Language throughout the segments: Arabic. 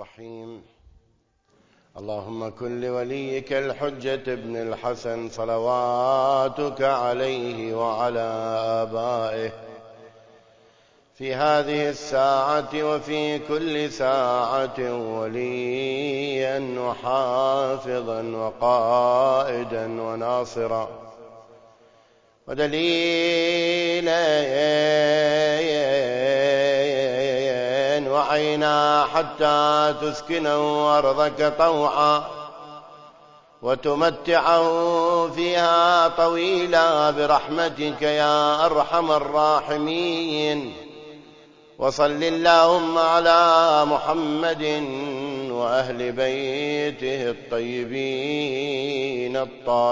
الرحيم. اللهم كن لوليك الحجة ابن الحسن صلواتك عليه وعلى آبائه في هذه الساعة وفي كل ساعة وليا وحافظا وقائدا وناصرا ودليلا وعينا حتى تسكنه أرضك طوعا وتمتعه فيها طويلا برحمتك يا أرحم الراحمين. وصل اللهم على محمد وأهل بيته الطيبين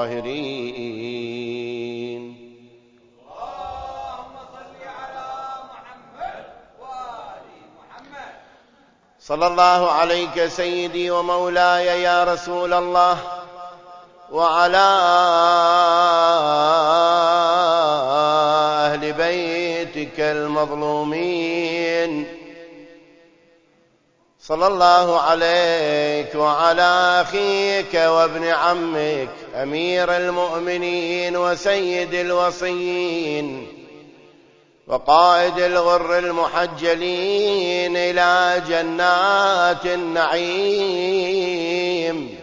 الطاهرين. اللهم صل على محمد وآل محمد. صلى الله عليك سيدي ومولاي يا رسول الله وعلى أهل بيتك المظلومين. صلى الله عليك وعلى أخيك وابن عمك أمير المؤمنين وسيد الوصيين وقائد الغر المحجلين إلى جنات النعيم.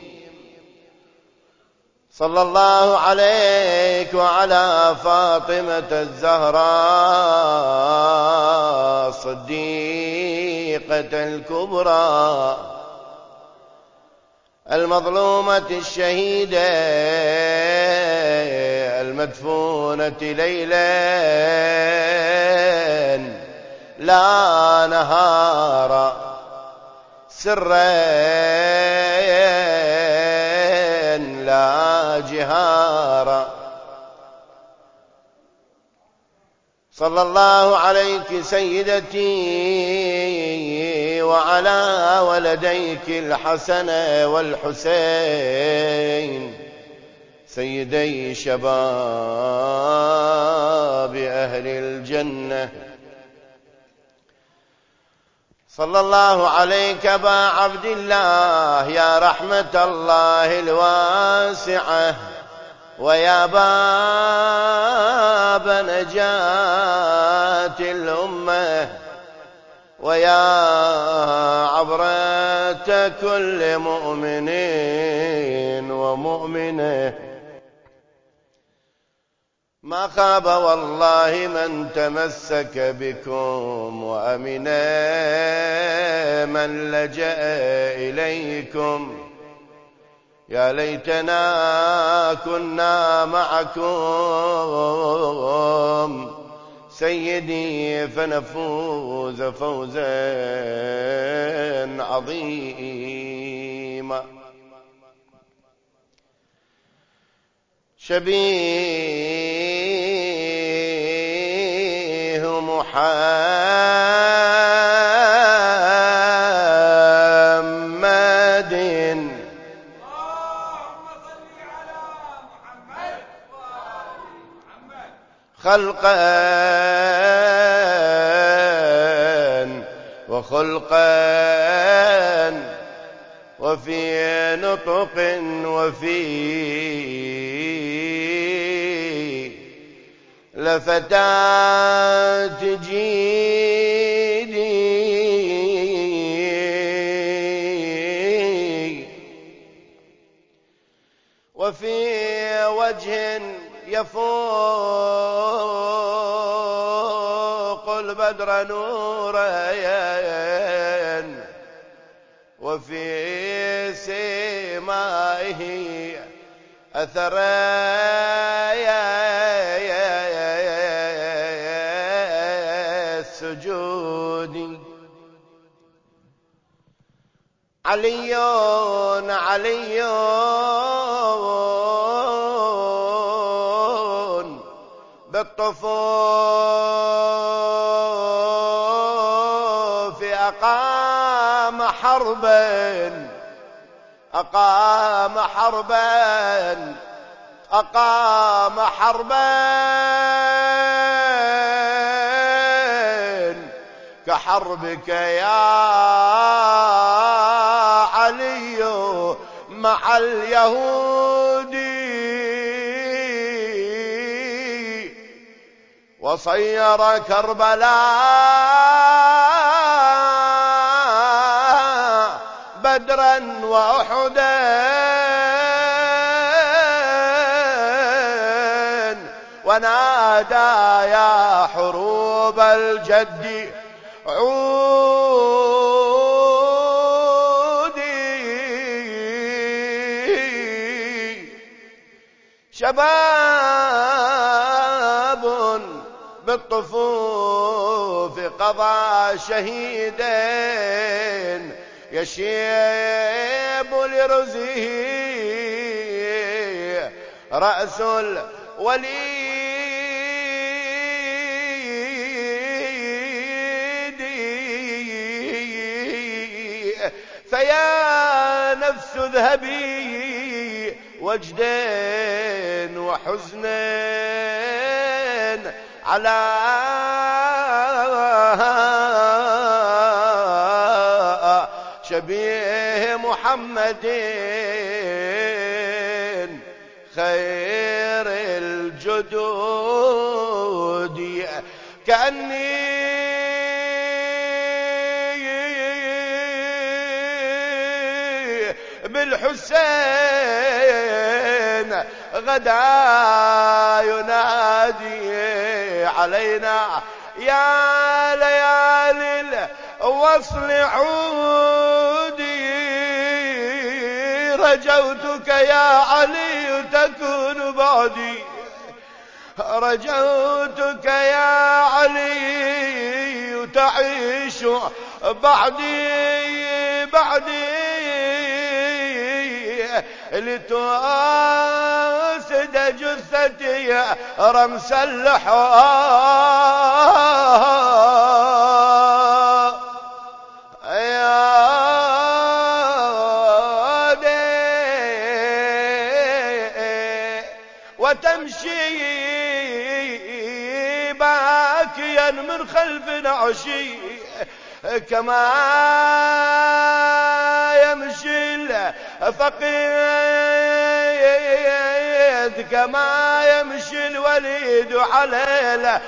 صلى الله عليك وعلى فاطمة الزهراء الصديقة الكبرى المظلومة الشهيدة المدفونة ليلا لا نهارا سرا لا جهارا. صلى الله عليك سيدتي وعلى ولديك الحسن والحسين سيدي شباب أهل الجنة. صلى الله عليك أبا عبد الله يا رحمة الله الواسعة ويا باب نجاة الأمة ويا عبرة كل مؤمن ومؤمنة. ما خاب والله من تمسك بكم وأمنا من لجأ إليكم. يا ليتنا كنا معكم سيدي فنفوز فوزا عظيما. شبيه محمد خلقا وخلقا وفي نطق وفي لفتات جيدي وفي وجه يفوق البدر نورا وفي سمائه أثرا السجود. علي علي بالطفوف أقام حربا أقام حربا أقام حربا كحربك يا علي مع اليهود وصير كربلاء بدرا وأحدا ونادى يا حروب الجد عودي شباب بالطفوف قضى شهيدين يشيب لرزه رأس الوليد فيا نفس اذهبي وجدين وحزنين على شبيه محمد خير الجدود كأني بالحسين غدا ينادي علينا يا ليالي الوصل عودي رجوتك يا علي تكون بعدي رجوتك يا علي تعيش بعدي لتواسد جثتي رمس اللحى يا وتمشي باكيا من خلف نعشي كما يمشي الفقيد كما يمشي الوليد على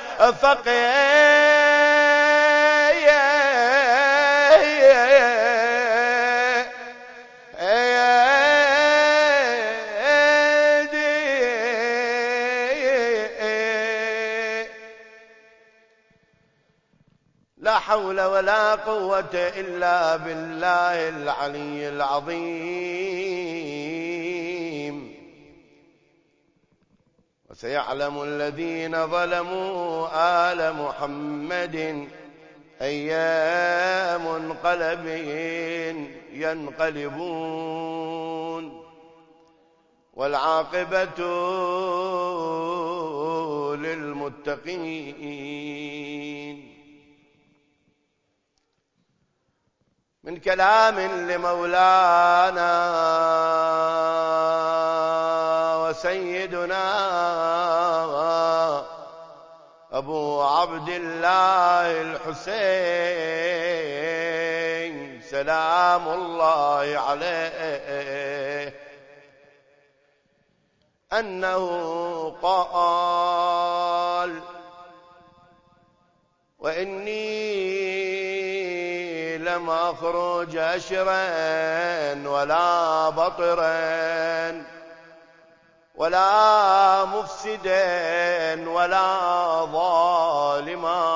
لا حول ولا قوة إلا بالله العلي العظيم وسيعلم الذين ظلموا آل محمد أي منقلب ينقلبون والعاقبة للمتقين. من كلام لمولانا وسيدنا أبو عبد الله الحسين سلام الله عليه أنه قال وإني لم أخرج أشرا ولا بطرا ولا مفسدا ولا ظالما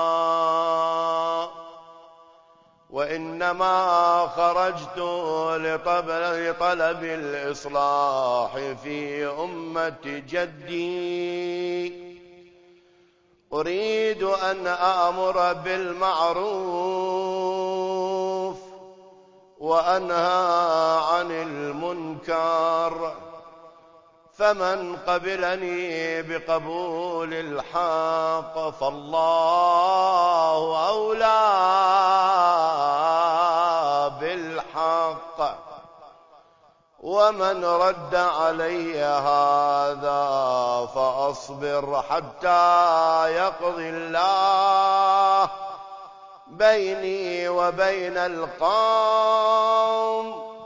وإنما خرجت لطلب الإصلاح في أمة جدي أريد أن أأمر بالمعروف وأنهى عن المنكر فمن قبلني بقبول الحق فالله أولى بالحق ومن رد علي هذا فأصبر حتى يقضي الله بيني وبين القوم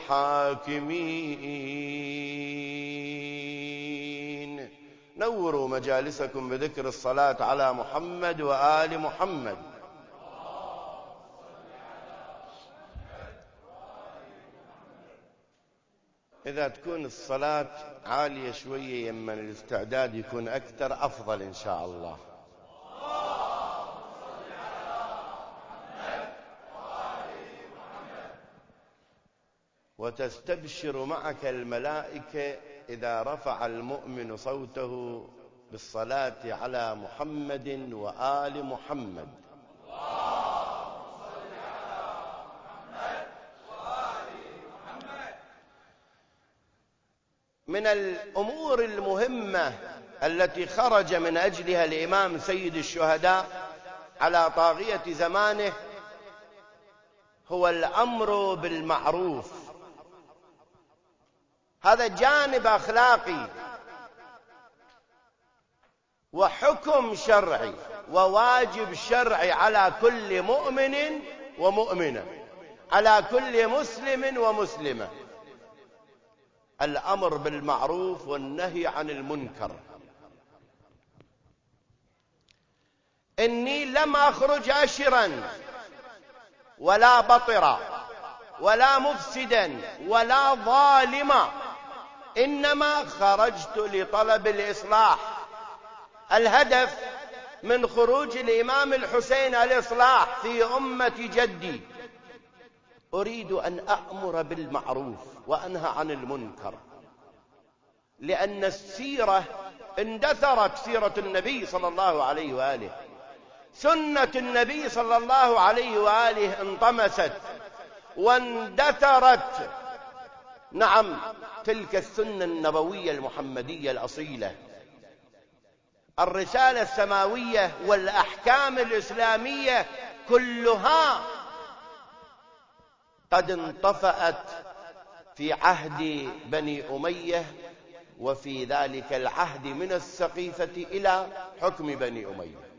الحاكمين. نوروا مجالسكم بذكر الصلاة على محمد وآل محمد. إذا تكون الصلاة عالية شوية يمن الاستعداد يكون أكثر أفضل إن شاء الله. وتستبشر معك الملائكة إذا رفع المؤمن صوته بالصلاة على محمد وآل محمد. من الأمور المهمة التي خرج من أجلها الإمام سيد الشهداء على طاغية زمانه هو الأمر بالمعروف. هذا جانب أخلاقي وحكم شرعي وواجب شرعي على كل مؤمن ومؤمنة، على كل مسلم ومسلمة. الأمر بالمعروف والنهي عن المنكر. إني لم أخرج أشرا ولا بطرا ولا مفسدا ولا ظالما، إنما خرجت لطلب الإصلاح. الهدف من خروج الإمام الحسين الإصلاح في أمة جدي. أريد أن أأمر بالمعروف وأنهى عن المنكر، لأن السيرة اندثرت، سيرة النبي صلى الله عليه وآله، سنة النبي صلى الله عليه وآله انطمست واندثرت. نعم، تلك السنة النبوية المحمدية الأصيلة، الرسالة السماوية والأحكام الإسلامية كلها قد انطفأت في عهد بني أمية، وفي ذلك العهد من السقيفة إلى حكم بني أمية.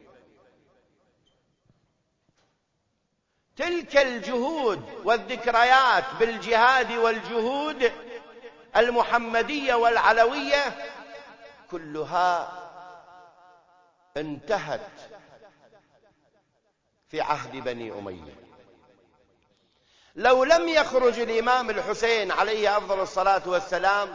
تلك الجهود والذكريات بالجهاد والجهود المحمدية والعلوية كلها انتهت في عهد بني أمية. لو لم يخرج الإمام الحسين عليه أفضل الصلاة والسلام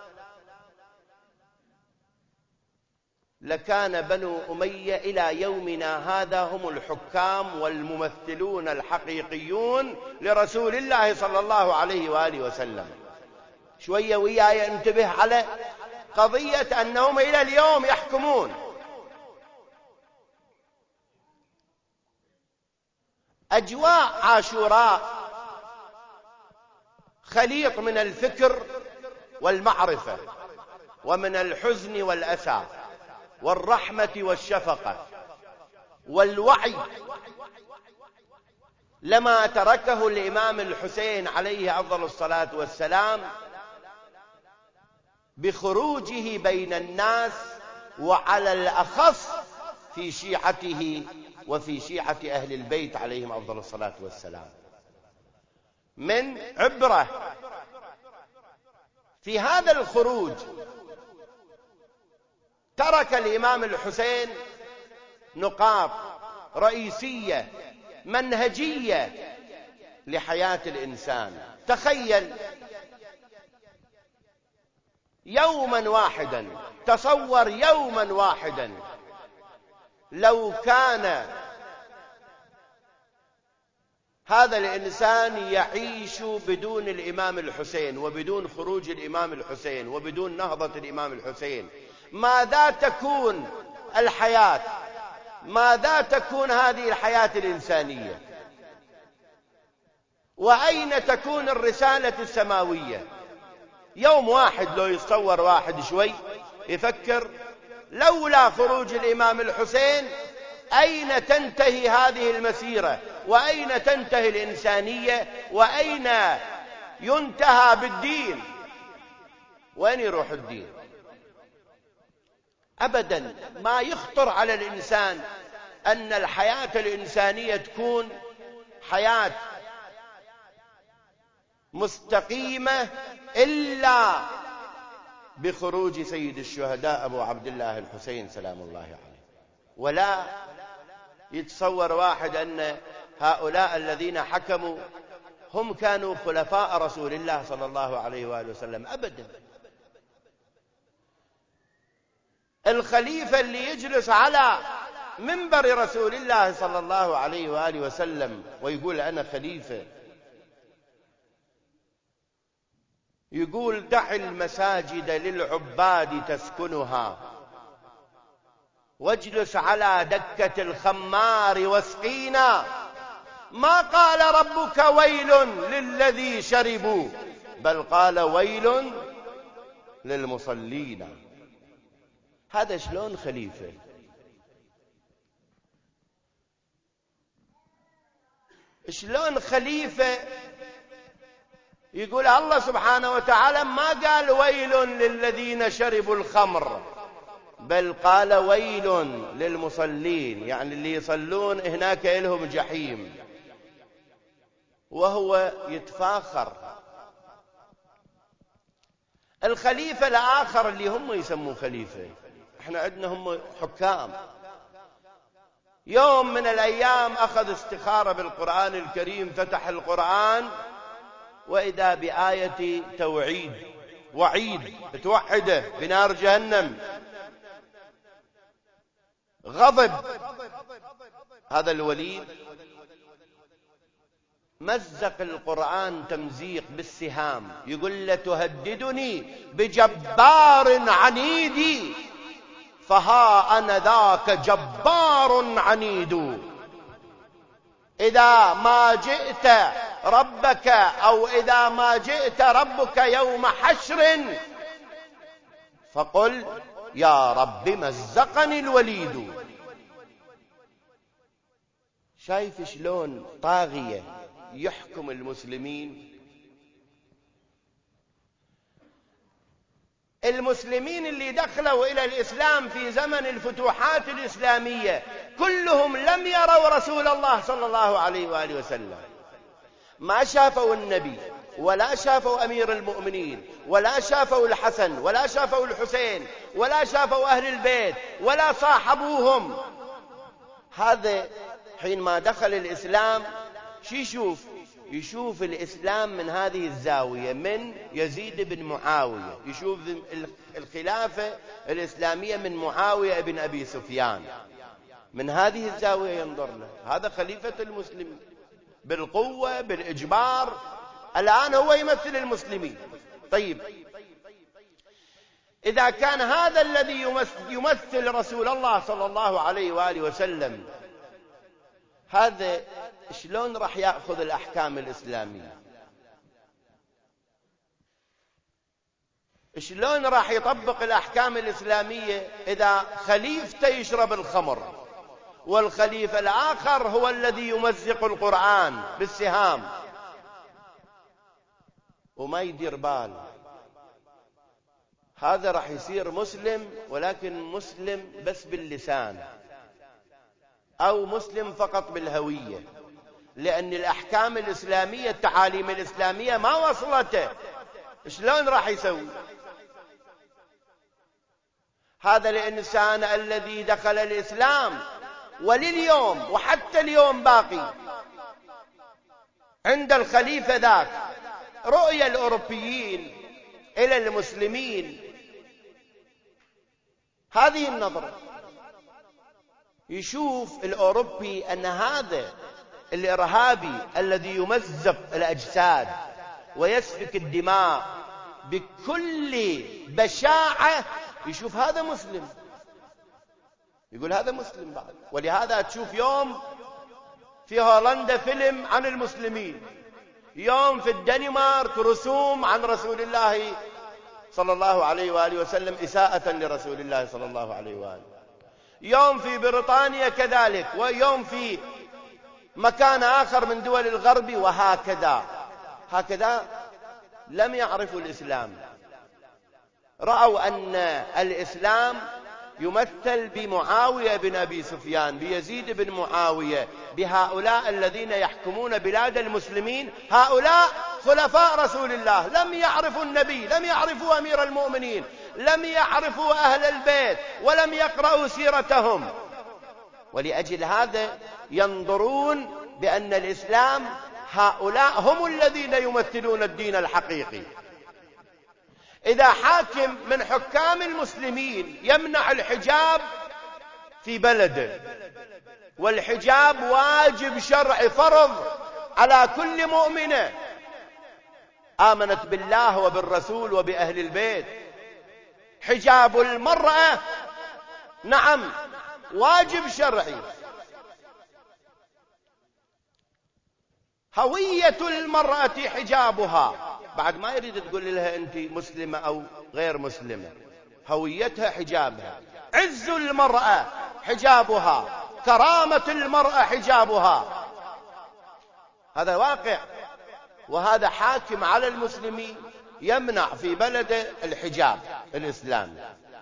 لكان بنو أمية إلى يومنا هذا هم الحكام والممثلون الحقيقيون لرسول الله صلى الله عليه وآله وسلم. شوية وياي انتبه على قضية أنهم إلى اليوم يحكمون. أجواء عاشوراء خليط من الفكر والمعرفة، ومن الحزن والأسى، والرحمة والشفقة والوعي. لما تركه الإمام الحسين عليه أفضل الصلاة والسلام بخروجه بين الناس، وعلى الأخص في شيعته وفي شيعة أهل البيت عليهم أفضل الصلاة والسلام، من عبرة في هذا الخروج. ترك الإمام الحسين نقاط رئيسية منهجية لحياة الإنسان. تخيل يوما واحدا، تصور يوما واحدا لو كان هذا الإنسان يعيش بدون الإمام الحسين وبدون خروج الإمام الحسين وبدون نهضة الإمام الحسين، ماذا تكون الحياة؟ ماذا تكون هذه الحياة الإنسانية؟ وأين تكون الرسالة السماوية؟ يوم واحد لو يتصور واحد شوي يفكر لولا خروج الإمام الحسين أين تنتهي هذه المسيرة؟ وأين تنتهي الإنسانية؟ وأين ينتهى بالدين؟ وين يروح الدين؟ أبدا ما يخطر على الإنسان أن الحياة الإنسانية تكون حياة مستقيمة إلا بخروج سيد الشهداء أبو عبد الله الحسين سلام الله عليه. ولا يتصور واحد أن هؤلاء الذين حكموا هم كانوا خلفاء رسول الله صلى الله عليه وآله وسلم أبدا. الخليفة اللي يجلس على منبر رسول الله صلى الله عليه وآله وسلم ويقول أنا خليفة، يقول دع المساجد للعباد تسكنها واجلس على دكة الخمار واسقينا، ما قال ربك ويل للذي شربوا بل قال ويل للمصلين. هذا شلون خليفة؟ شلون خليفة يقول الله سبحانه وتعالى ما قال ويل للذين شربوا الخمر بل قال ويل للمصلين، يعني اللي يصلون هناك لهم جحيم، وهو يتفاخر. الخليفة الآخر اللي هم يسموه خليفة، احنا عندنا هم حكام. يوم من الأيام أخذ استخارة بالقرآن الكريم، فتح القرآن وإذا بآية توعيد وعيد توعده بنار جهنم. غضب هذا الوليد، مزق القرآن تمزيق بالسهام، يقول له تهددني بجبار عنيد فها أنا ذاك جبار عنيد، إذا ما جئت ربك أو إذا ما جئت ربك يوم حشر فقل يا رب مزقني الوليد. شايف شلون طاغية يحكم المسلمين؟ المسلمين اللي دخلوا إلى الإسلام في زمن الفتوحات الإسلامية كلهم لم يروا رسول الله صلى الله عليه وآله وسلم، ما شافوا النبي ولا شافوا أمير المؤمنين ولا شافوا الحسن ولا شافوا الحسين ولا شافوا أهل البيت ولا صاحبوهم. هذا حينما دخل الإسلام شو يشوف الإسلام من هذه الزاوية، من يزيد بن معاوية، يشوف الخلافة الإسلامية من معاوية بن أبي سفيان، من هذه الزاوية ينظر له. هذا خليفة المسلمين بالقوة بالإجبار، الآن هو يمثل المسلمين. طيب إذا كان هذا الذي يمثل رسول الله صلى الله عليه وآله وسلم، هذا شلون راح يأخذ الأحكام الإسلامية؟ شلون راح يطبق الأحكام الإسلامية إذا خليفته يشرب الخمر والخليفة الآخر هو الذي يمزق القرآن بالسهام وما يدير بال؟ هذا راح يصير مسلم، ولكن مسلم بس باللسان، أو مسلم فقط بالهوية، لأن الأحكام الإسلامية التعاليم الإسلامية ما وصلته. شلون راح يسوي هذا الإنسان الذي دخل الإسلام ولليوم وحتى اليوم باقي عند الخليفة ذاك رؤية الأوروبيين إلى المسلمين هذه النظرة؟ يشوف الأوروبي أن هذا الإرهابي الذي يمزق الأجساد ويسفك الدماء بكل بشاعة، يشوف هذا مسلم، يقول هذا مسلم بعد. ولهذا تشوف يوم في هولندا فيلم عن المسلمين، يوم في الدنمارك رسوم عن رسول الله صلى الله عليه وآله وسلم إساءة لرسول الله صلى الله عليه وآله، يوم في بريطانيا كذلك، ويوم في مكان آخر من دول الغرب، وهكذا. هكذا لم يعرفوا الإسلام، رأوا أن الإسلام يمثل بمعاوية بن أبي سفيان، بيزيد بن معاوية، بهؤلاء الذين يحكمون بلاد المسلمين. هؤلاء خلفاء رسول الله لم يعرفوا النبي، لم يعرفوا أمير المؤمنين، لم يعرفوا أهل البيت، ولم يقرأوا سيرتهم. ولأجل هذا ينظرون بأن الإسلام هؤلاء هم الذين يمثلون الدين الحقيقي. إذا حاكم من حكام المسلمين يمنع الحجاب في بلده، والحجاب واجب شرعي فرض على كل مؤمنة آمنت بالله وبالرسول وبأهل البيت، حجاب المرأة نعم واجب شرعي. هوية المرأة حجابها، بعد ما يريد تقول لها أنت مسلمة أو غير مسلمة، هويتها حجابها. عز المرأة حجابها، كرامة المرأة حجابها. هذا واقع، وهذا حاكم على المسلمين يمنع في بلده الحجاب الإسلامي.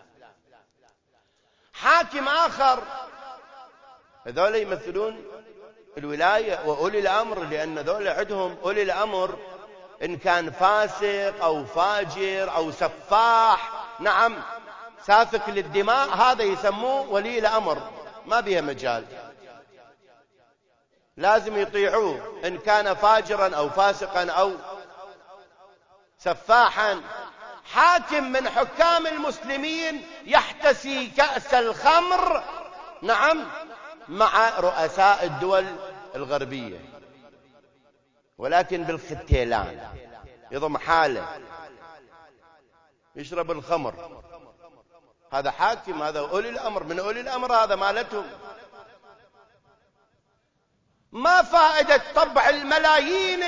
حاكم آخر، هذول يمثلون الولاية وأولي الأمر، لأن ذول عندهم أولي الأمر إن كان فاسق أو فاجر أو سفاح نعم سافك للدماء، هذا يسموه ولي الأمر، ما بيها مجال، لازم يطيعوه إن كان فاجرا أو فاسقا أو سفاحا. حاكم من حكام المسلمين يحتسي كأس الخمر نعم مع رؤساء الدول الغربية، ولكن بالختيلان، يضم حاله يشرب الخمر. هذا حاكم، هذا أولي الأمر، من أولي الأمر، هذا مالتهم. ما فائدة طبع الملايين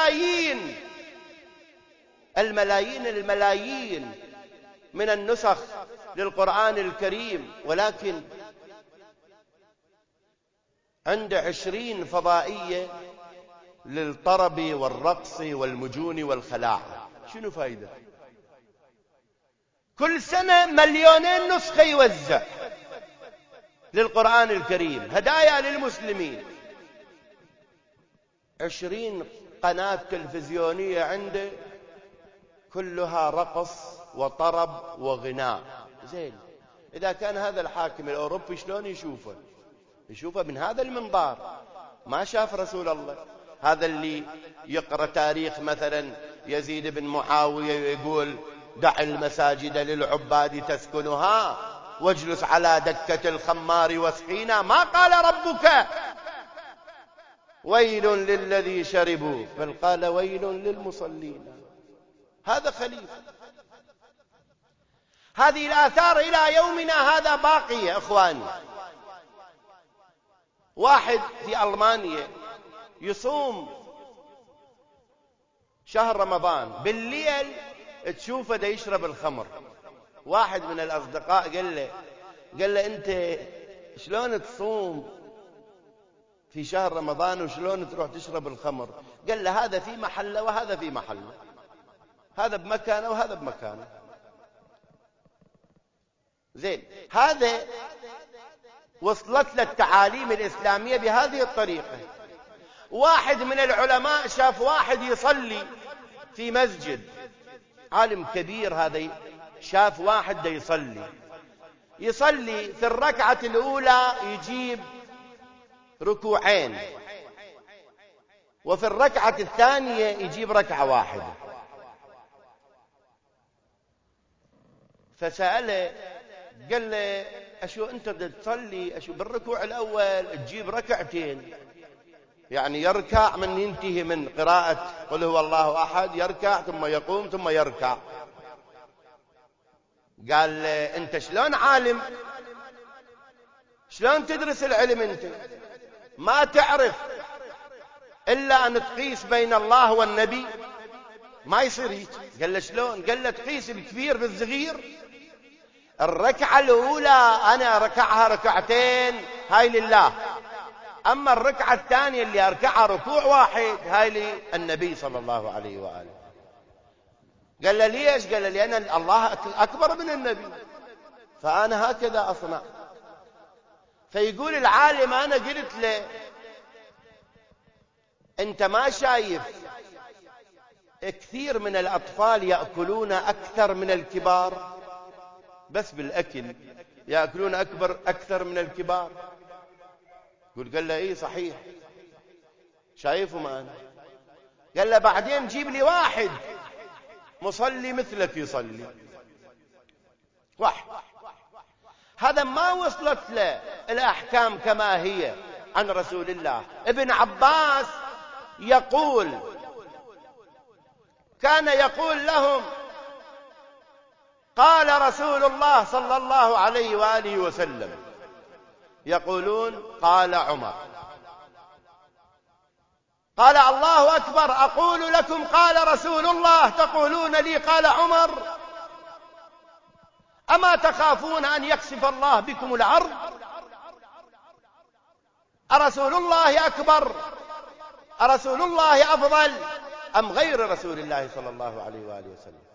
من النسخ للقرآن الكريم، ولكن عنده 20 فضائية للطرب والرقص والمجون والخلاعة؟ شنو فائدة؟ كل سنة 2,000,000 نسخة يوزع للقرآن الكريم، هدايا للمسلمين. 20 قناة تلفزيونية عنده كلها رقص وطرب وغناء. زين، إذا كان هذا الحاكم الأوروبي شلون يشوفه من هذا المنظار؟ ما شاف رسول الله. هذا اللي يقرأ تاريخ مثلا يزيد بن معاوية يقول دع المساجد للعباد تسكنها واجلس على دكة الخمار واسقينا، ما قال ربك ويل للذي شربوا، بل قال ويل للمصلين. هذا خليفة. هذه الآثار إلى يومنا هذا باقية أخواني. واحد في ألمانيا يصوم شهر رمضان، بالليل تشوفه دا يشرب الخمر. واحد من الأصدقاء قال له أنت شلون تصوم في شهر رمضان وشلون تروح تشرب الخمر؟ قال له هذا في محله وهذا في محله، هذا بمكانه وهذا بمكانه. زين، هذا وصلت له التعاليم الإسلامية بهذه الطريقة. واحد من العلماء شاف واحد يصلي في مسجد، عالم كبير هذا، شاف واحد دا يصلي في الركعة الأولى يجيب ركوعين، وفي الركعة الثانية يجيب ركعة واحدة. فسأله قال له أشو أنت تصلي أشو بالركوع الأول تجيب ركعتين، يعني يركع من ينتهي من قراءة قل هو الله أحد، يركع ثم يقوم ثم يركع. قال له أنت شلون عالم؟ شلون تدرس العلم؟ أنت ما تعرف إلا أن تقيس بين الله والنبي؟ ما يصير هيك. قال له شلون؟ قال له تقيس الكبير بالصغير. الركعة الأولى أنا ركعها ركعتين هاي لله، أما الركعة الثانية اللي أركعها ركوع واحد هاي للنبي صلى الله عليه وآله. قال له ليش؟ قال له لأن الله أكبر من النبي، فأنا هكذا أصنع. فيقول العالم أنا قلت له أنت ما شايف كثير من الأطفال يأكلون أكثر من الكبار، بس بالأكل يأكلون أكثر من الكبار. قال له إيه صحيح، شايفهم أنا. قال له بعدين جيب لي واحد مصلي مثلك يصلي واحد. هذا ما وصلت له الأحكام كما هي عن رسول الله. ابن عباس يقول كان يقول لهم قال رسول الله صلى الله عليه وآله وسلم، يقولون قال عمر. قال الله أكبر، أقول لكم قال رسول الله تقولون لي قال عمر؟ أما تخافون أن يكسف الله بكم الأرض؟ أرسول الله أكبر؟ أرسول الله أفضل أم غير رسول الله صلى الله عليه وآله وسلم؟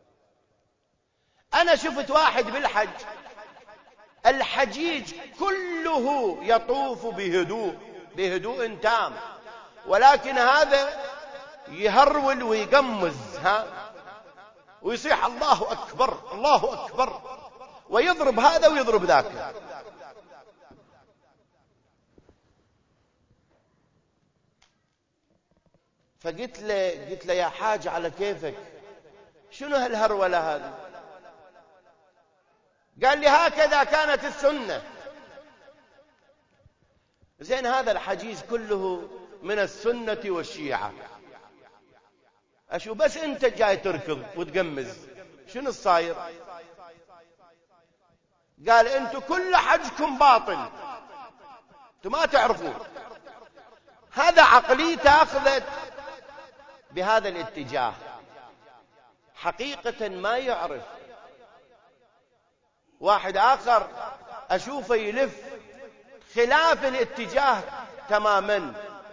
أنا شفت واحد بالحج، الحجيج كله يطوف بهدوء تام، ولكن هذا يهرول ويقمز ويصيح الله أكبر الله أكبر، ويضرب هذا ويضرب ذاك. فقلت له يا حاج على كيفك، شنو هالهرولة هذه؟ قال لي هكذا كانت السنة. زين، هذا الحجيز كله من السنة والشيعة. أشو بس أنت جاي تركض وتقمز، شنو الصاير؟ قال أنتوا كل حجكم باطل، أنتوا ما تعرفون. هذا عقليته أخذت بهذا الاتجاه، حقيقة ما يعرف. واحد آخر أشوفه يلف خلاف الاتجاه تماما.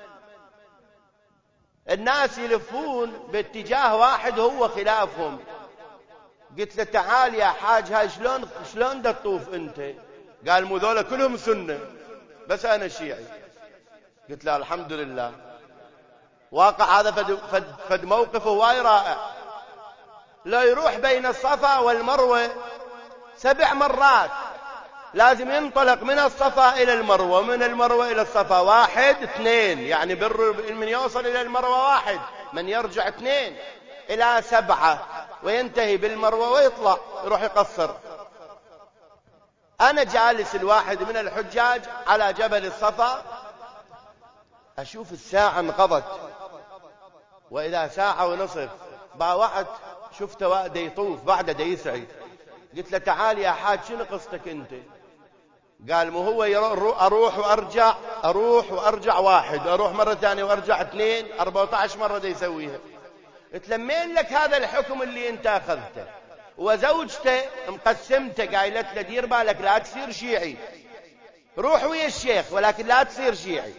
الناس يلفون باتجاه واحد هو خلافهم. قلت له تعال يا حاج، هاي شلون دا تطوف انت؟ قال مو ذولا كلهم سنة بس انا شيعي. قلت له الحمد لله، واقع هذا فد موقفه واي رائع. لا يروح بين الصفا والمروة 7 مرات، لازم ينطلق من الصفا إلى المروة، من المروة إلى الصفا 1 2، يعني من يوصل إلى المروة 1، من يرجع 2 إلى 7، وينتهي بالمروة ويطلع يروح يقصر. أنا جالس الواحد من الحجاج على جبل الصفا، أشوف الساعة انقضت، وإذا 1:30 باوعت شفته واحد يطوف بعده دا يسعي. قلت له تعال يا حاج شنو قصتك انت؟ قال مو هو اروح وارجع 1، اروح مرة ثانية وارجع 2، 14 مرة دا يسويها. قلت له مين لك هذا الحكم اللي انت اخذته؟ وزوجته مقسمته، قايلت له دير بالك لا تصير شيعي، روح ويا الشيخ ولكن لا تصير شيعي.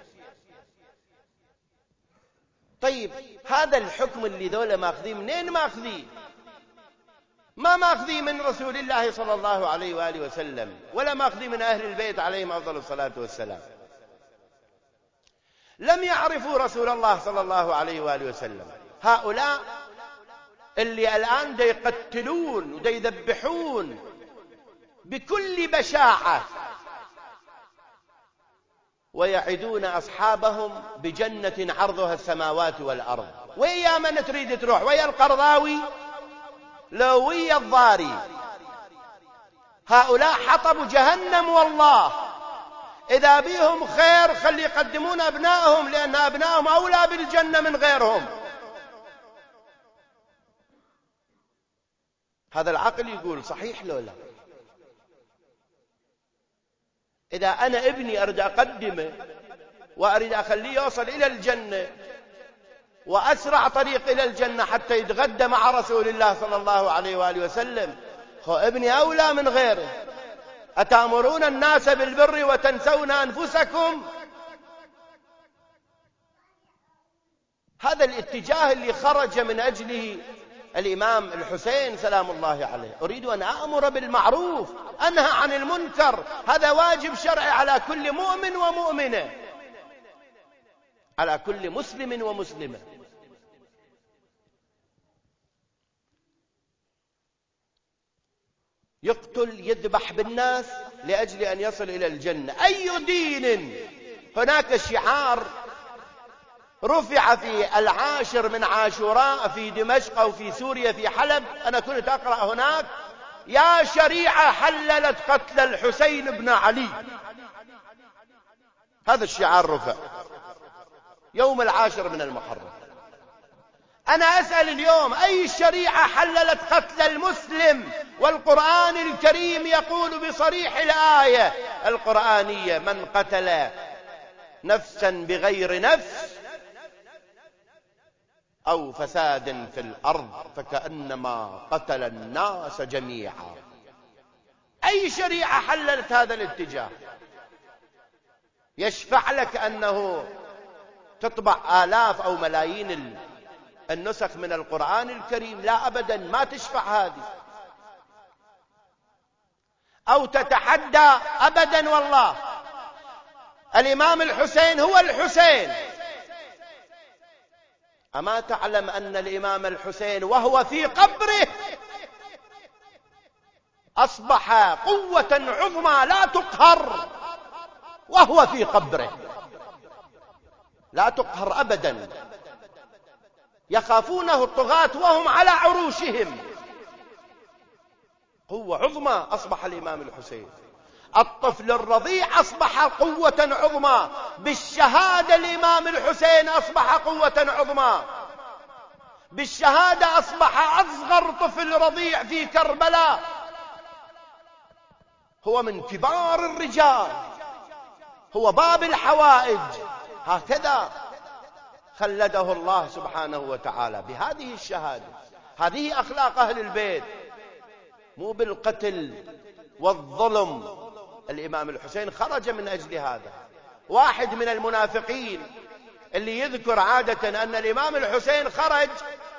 طيب هذا الحكم اللي ذولا ماخذيه منين ماخذيه؟ ما ماخذيه من رسول الله صلى الله عليه وآله وسلم، ولا ماخذيه من أهل البيت عليهم أفضل الصلاة والسلام. لم يعرفوا رسول الله صلى الله عليه وآله وسلم. هؤلاء اللي الآن دا يقتلون ودا يذبحون بكل بشاعة، ويعدون أصحابهم بجنة عرضها السماوات والأرض. ويا من تريد تروح؟ ويا القرضاوي لو ويا الضاري. هؤلاء حطبوا جهنم، والله إذا بيهم خير خلي يقدمون أبنائهم، لأن أبنائهم أولى بالجنة من غيرهم. هذا العقل يقول صحيح لو لا؟ إذا أنا ابني أريد أقدمه وأريد أخليه يوصل إلى الجنة، وأسرع طريق إلى الجنة حتى يتغدى مع رسول الله صلى الله عليه وآله وسلم، هو ابني أولى من غيره. أتأمرون الناس بالبر وتنسون أنفسكم؟ هذا الاتجاه اللي خرج من أجله الإمام الحسين سلام الله عليه. أريد أن أأمر بالمعروف أنهى عن المنكر، هذا واجب شرعي على كل مؤمن ومؤمنة، على كل مسلم ومسلمة. بالناس لأجل أن يصل إلى الجنة. أي دين؟ هناك شعار رفع في 10 من عاشوراء في دمشق أو في سوريا في حلب، أنا كنت أقرأ هناك: يا شريعة حللت قتل الحسين بن علي. هذا الشعار رفع يوم 10 من المحرم. أنا أسأل اليوم: أي شريعة حللت قتل المسلم؟ والقرآن الكريم يقول بصريح الآية القرآنية: من قتل نفسا بغير نفس أو فساد في الأرض فكأنما قتل الناس جميعا. أي شريعة حللت هذا الاتجاه؟ يشفع لك أنه تطبع آلاف أو ملايين النسخ من القرآن الكريم؟ لا أبدا، ما تشفع هذه. أو تتحدى؟ أبدا والله. الإمام الحسين هو الحسين. أما تعلم أن الإمام الحسين وهو في قبره أصبح قوة عظمى لا تقهر؟ وهو في قبره لا تقهر أبدا، يخافونه الطغاة وهم على عروشهم. قوة عظمى أصبح الإمام الحسين. الطفل الرضيع أصبح قوة عظمى، بالشهادة الإمام الحسين أصبح قوة عظمى، بالشهادة أصبح أصغر طفل رضيع في كربلاء هو من كبار الرجال، هو باب الحوائج. هكذا خلده الله سبحانه وتعالى بهذه الشهادة. هذه أخلاق أهل البيت، مو بالقتل والظلم. الإمام الحسين خرج من أجل هذا. واحد من المنافقين اللي يذكر عادة أن الإمام الحسين خرج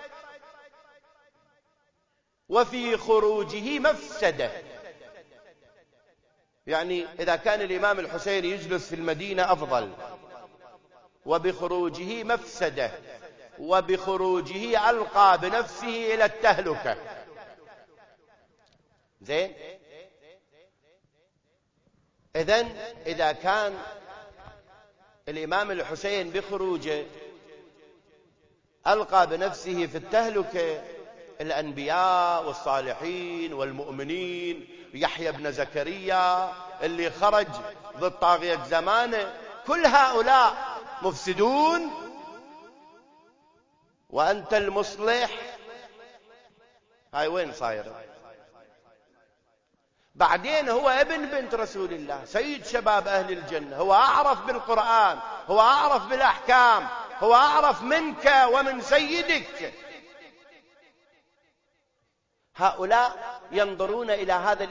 وفي خروجه مفسدة، يعني إذا كان الإمام الحسين يجلس في المدينة أفضل، وبخروجه مفسدة، وبخروجه ألقى بنفسه إلى التهلكة. زين؟ إذن إذا كان الإمام الحسين بخروجه ألقى بنفسه في التهلكة، الأنبياء والصالحين والمؤمنين، يحيى بن زكريا اللي خرج ضد طاغية زمانه، كل هؤلاء مفسدون، وأنت المصلح. هاي وين صايرة؟ بعدين هو ابن بنت رسول الله، سيد شباب أهل الجنة، هو أعرف بالقرآن، هو أعرف بالأحكام، هو أعرف منك ومن سيدك. هؤلاء ينظرون إلى هذا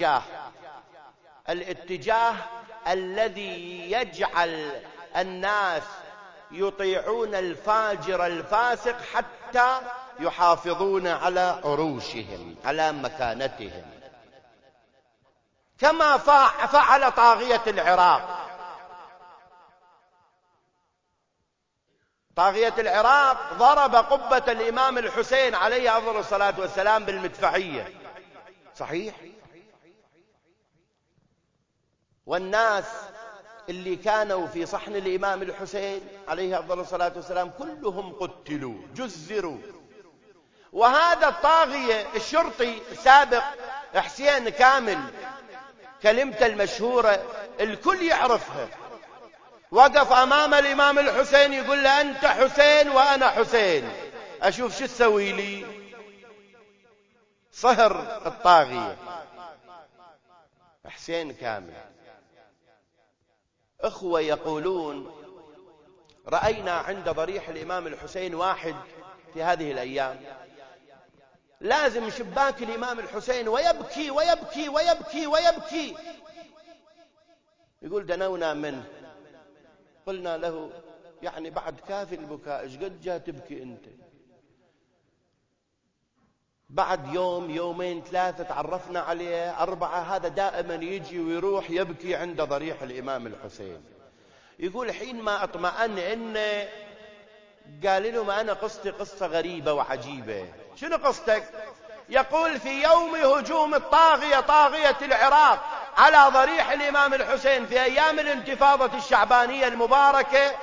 الاتجاه الذي يجعل الناس يطيعون الفاجر الفاسق حتى يحافظون على عروشهم، على مكانتهم، كما فعل طاغية العراق. طاغية العراق ضرب قبة الإمام الحسين عليه أفضل الصلاة والسلام بالمدفعية، صحيح؟ والناس اللي كانوا في صحن الإمام الحسين عليه أفضل الصلاة والسلام كلهم قتلوا، جزروا. وهذا الطاغية الشرطي السابق حسين كامل، كلمته المشهورة الكل يعرفها، وقف أمام الإمام الحسين يقول له: أنت حسين وأنا حسين، أشوف شو تسوي لي. صهر الطاغية حسين كامل. أخوة يقولون: رأينا عند ضريح الإمام الحسين واحد في هذه الأيام لازم شباك الإمام الحسين ويبكي ويبكي ويبكي ويبكي. يقول: دنونا منه، قلنا له: يعني بعد كافي البكاء، ايش قد جاء تبكي انت؟ بعد يوم يومين ثلاثة تعرفنا عليه 4، هذا دائما يجي ويروح يبكي عند ضريح الإمام الحسين. يقول: حين ما اطمأن إنه قال له: ما أنا قصتي قصة غريبة وعجيبة. شنو قصتك؟ يقول في يوم هجوم الطاغية طاغية العراق على ضريح الإمام الحسين في أيام الانتفاضة الشعبانية المباركة،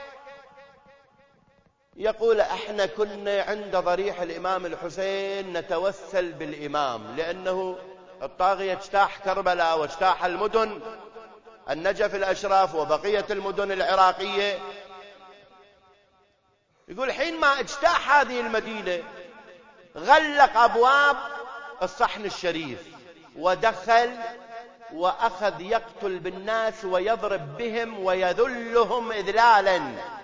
يقول احنا كنا عند ضريح الإمام الحسين نتوسل بالإمام، لأنه الطاغية اجتاح كربلاء واجتاح المدن النجف الأشراف وبقية المدن العراقية. يقول حين ما اجتاح هذه المدينة غلق أبواب الصحن الشريف ودخل وأخذ يقتل بالناس ويضرب بهم ويذلهم إذلالا،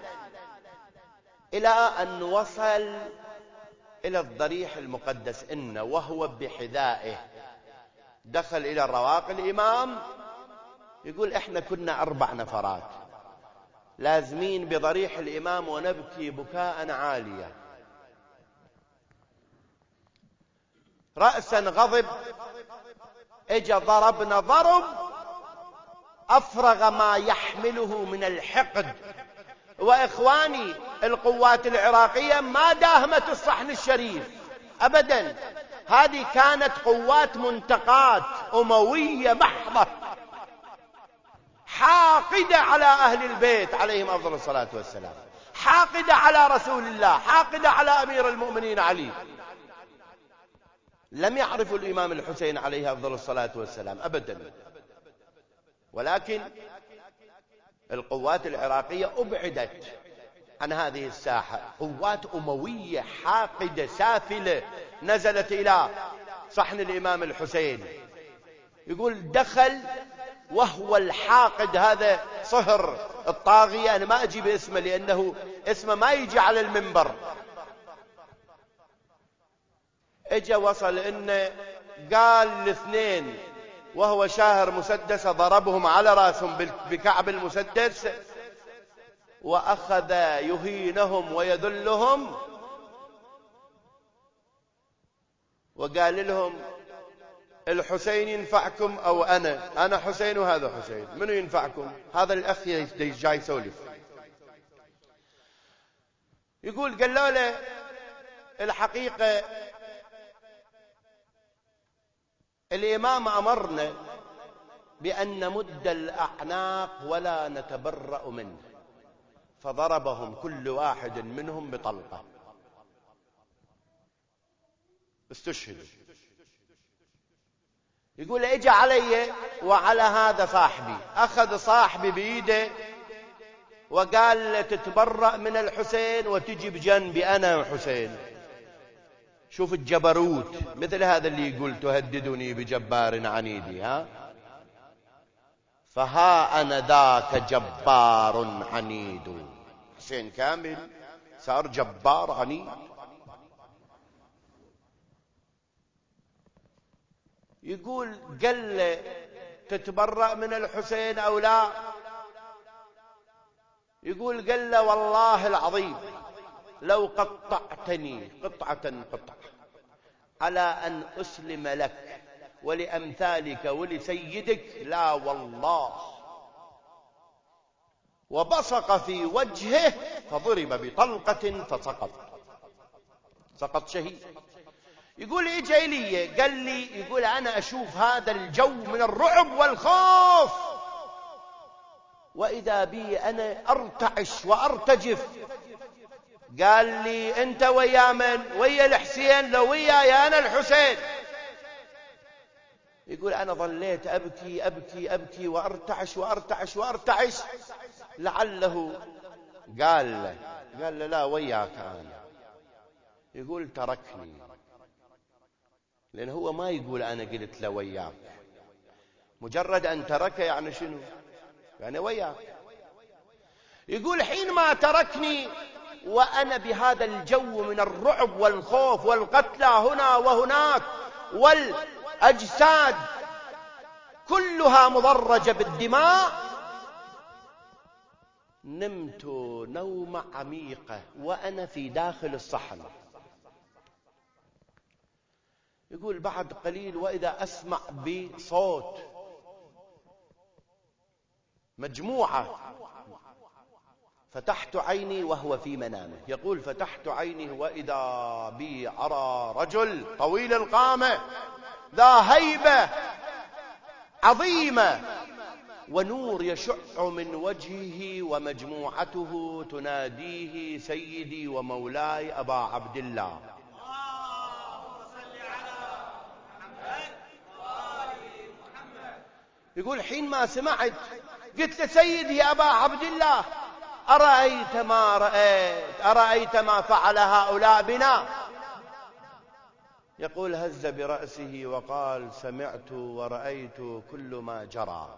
إلى أن وصل إلى الضريح المقدس إنه وهو بحذائه دخل إلى رواق الإمام. يقول إحنا كنا 4 نفرات لازمين بضريح الإمام ونبكي بكاء عاليا، رأسا غضب، اجا ضربنا ضرب أفرغ ما يحمله من الحقد. وإخواني القوات العراقية ما داهمت الصحن الشريف أبدا، هذه كانت قوات منتقات أموية محضة حاقدة على أهل البيت عليهم أفضل الصلاة والسلام، حاقدة على رسول الله، حاقدة على أمير المؤمنين علي. لم يعرفوا الإمام الحسين عليه أفضل الصلاة والسلام أبدا، ولكن القوات العراقية أبعدت عن هذه الساحة، قوات أموية حاقدة سافلة نزلت إلى صحن الإمام الحسين. يقول دخل وهو الحاقد، هذا صهر الطاغية، أنا ما أجي باسمه لأنه اسمه ما يجي على المنبر. اجا وصل إنه قال الاثنين وهو شاهر مسدس ضربهم على رأسهم بكعب المسدس وأخذ يهينهم ويذلهم، وقال لهم الحسين ينفعكم أو أنا حسين وهذا حسين، منو ينفعكم؟ هذا الأخ جاي يسولف. يقول قالوا له الحقيقة الإمام أمرنا بأن نمد الأعناق ولا نتبرأ منه، فضربهم كل واحد منهم بطلقة، استشهدوا. يقول اجى علي وعلى هذا صاحبي، أخذ صاحبي بيده وقال تتبرأ من الحسين وتجي بجنبي أنا حسين. شوف الجبروت، مثل هذا اللي يقول تهددني بجبار عنيدي، ها فها أنا ذاك جبار عنيد. حسين كامل صار جبار عنيد. يقول قال له تتبرأ من الحسين أو لا؟ يقول قال له والله العظيم لو قطعتني قطعة على أن أسلم لك ولأمثالك ولسيدك لا والله. وبصق في وجهه فضرب بطلقة سقط شهيد. يقول اجى لي قال لي، يقول أنا أشوف هذا الجو من الرعب والخوف وإذا بي أنا أرتعش وأرتجف. قال لي أنت ويا من؟ ويا الحسين؟ لو وياي أنا الحسين. يقول أنا ظليت أبكي أبكي أبكي وأرتعش لعله قال له لا وياك أنا. يقول تركني، لأن هو ما يقول أنا قلت له وياك، مجرد أن ترك يعني شنو؟ يعني وياك. يقول حين ما تركني وأنا بهذا الجو من الرعب والخوف والقتلى هنا وهناك والأجساد كلها مضرجة بالدماء، نمت نومة عميقة وأنا في داخل الصحن. يقول بعد قليل وإذا أسمع بصوت، مجموعة فتحت عيني وهو في منامه، يقول فتحت عيني وإذا بي أرى رجل طويل القامة ذا هيبة عظيمة ونور يشع من وجهه ومجموعته تناديه سيدي ومولاي أبا عبد الله. اللهم صل على محمد وآل محمد. يقول حين ما سمعت قلت له سيدي يا أبا عبد الله أرأيت ما رأيت، أرأيت ما فعل هؤلاء بنا؟ يقول هز برأسه وقال سمعت ورأيت كل ما جرى.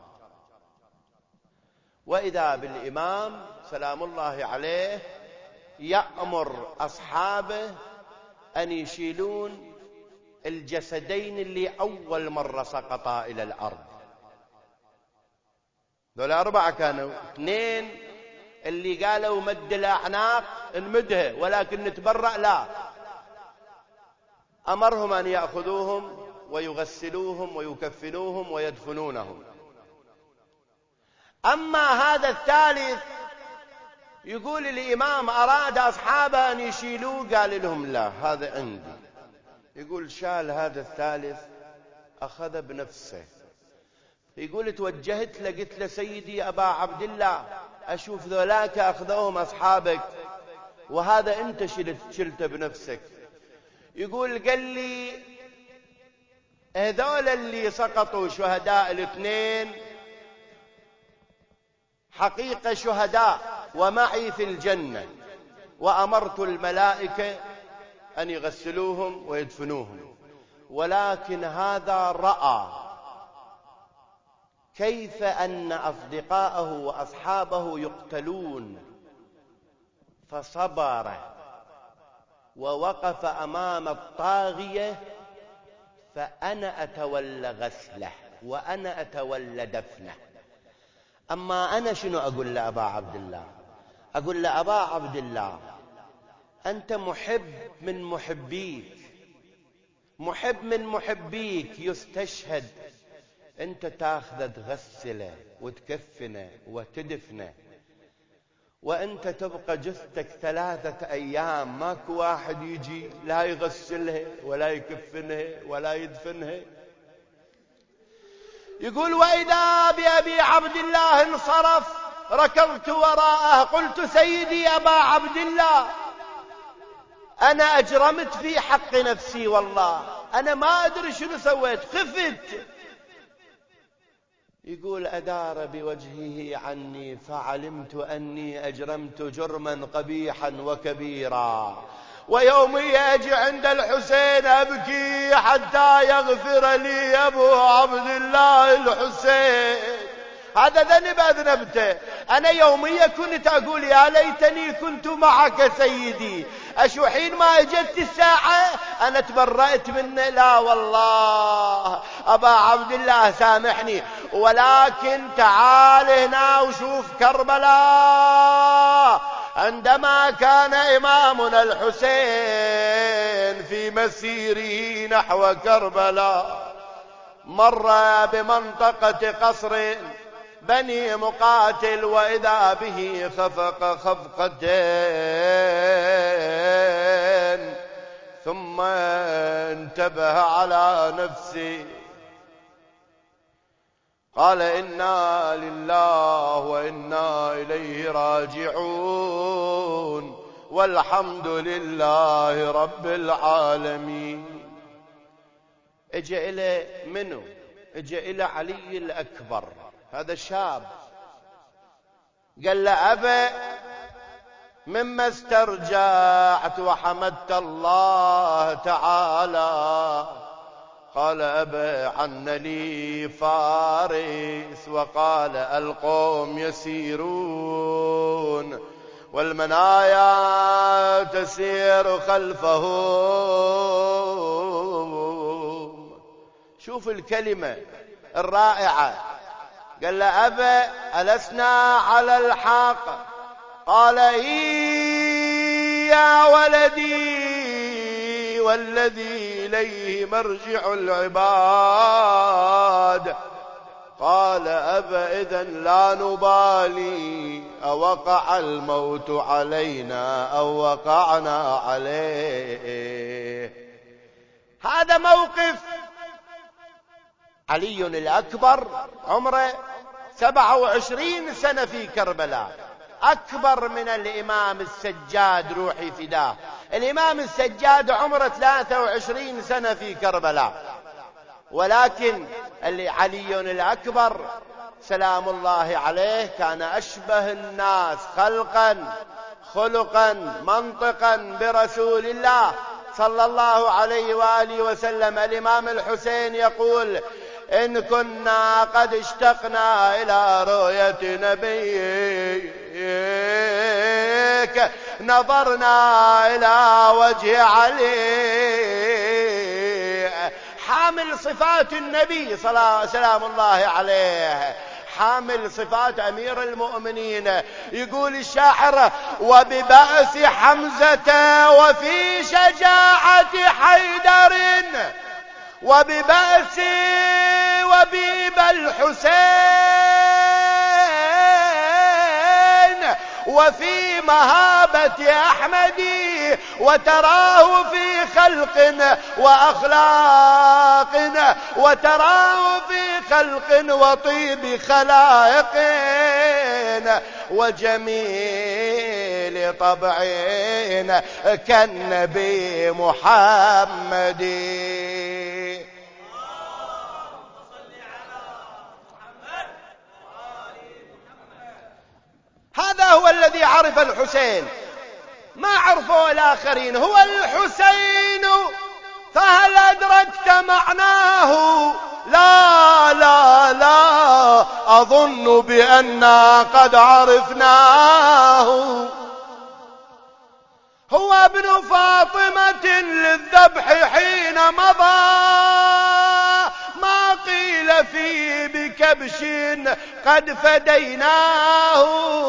وإذا بالإمام سلام الله عليه يأمر أصحابه أن يشيلون الجسدين اللي أول مرة سقطا إلى الأرض. دول 4 كانوا، 2 اللي قالوا مد الأعناق نمدها ولكن نتبرأ لا، أمرهم أن يأخذوهم ويغسلوهم ويكفنوهم ويدفنونهم. أما هذا الثالث يقول الإمام أراد أصحابه أن يشيلوه، قال لهم لا هذا عندي. يقول شال هذا الثالث أخذ بنفسه. يقول توجهت له قلت له سيدي أبا عبد الله أشوف ذولاك أخذوهم أصحابك وهذا أنت شلته بنفسك. يقول قال لي هذول اللي سقطوا شهداء 2 حقيقة شهداء ومعي في الجنة، وأمرت الملائكة أن يغسلوهم ويدفنوهم، ولكن هذا رأى كيف أن أصدقاءه وأصحابه يقتلون فصبر ووقف أمام الطاغية، فأنا أتولى غسله وأنا أتولى دفنه. أما أنا شنو أقول لأبا عبد الله؟ أقول لأبا عبد الله أنت محب من محبيك، محب من محبيك يستشهد، أنت تاخذه تغسله وتكفنه وتدفنه، وأنت تبقى جثتك 3 أيام ماكو واحد يجي لا يغسلها ولا يكفنها ولا يدفنها. يقول وإذا بأبي عبد الله انصرف ركضت وراءه قلت سيدي أبا عبد الله أنا أجرمت في حق نفسي، والله أنا ما أدري شنو سويت، خفت. يقول أدار بوجهه عني فعلمت أني أجرمت جرما قبيحا وكبيرا، ويومي أجي عند الحسين أبكي حتى يغفر لي أبو عبد الله الحسين. هذا ذنب أذنبته. أنا يوميا كنت أقول يا ليتني كنت معك سيدي، أشو حين ما أجت الساعة أنا تبرأت منه، لا والله أبا عبد الله سامحني. ولكن تعال هنا وشوف كربلاء عندما كان إمامنا الحسين في مسيره نحو كربلاء مر بمنطقة قصر بني مقاتل، وإذا به خفق خفقتين ثم انتبه على نفسه قال إنا لله وإنا إليه راجعون والحمد لله رب العالمين. اجى إلى منو؟ اجى إلى علي الأكبر، هذا الشاب، قال له أبا مما استرجعت وحمدت الله تعالى؟ قال أبا عن لي فارس، وقال القوم يسيرون والمنايا تسير خلفهم. شوف الكلمة الرائعة. قال له أبا ألسنا على الحق؟ قال إي يا ولدي والذي إليه مرجع العباد. قال أبا إذن لا نبالي أوقع الموت علينا أو وقعنا عليه. هذا موقف علي الأكبر، عمره 27 سنة في كربلاء، أكبر من الإمام السجاد روحي فداه. الإمام السجاد عمره 23 سنة في كربلاء، ولكن علي الأكبر سلام الله عليه كان أشبه الناس خلقا خلقا منطقا برسول الله صلى الله عليه وآله وسلم. الإمام الحسين يقول: إن كنا قد اشتقنا إلى رؤية نبيك نظرنا إلى وجه علي. حامل صفات النبي سلام الله عليه، حامل صفات أمير المؤمنين. يقول الشاعر: وببأس حمزة وفي شجاعة حيدر وببأس وبيب الحسين وفي مهابة أحمد وتراه في خلق وأخلاق وتراه في خلق وطيب خلائق وجميل طبع كالنبي محمد. هذا هو الذي عرف الحسين، ما عرفه الآخرين. هو الحسين، فهل أدركت معناه؟ لا لا لا، أظن بأننا قد عرفناه. هو ابن فاطمة للذبح حين مضى، ما قيل فيه بكبش قد فديناه.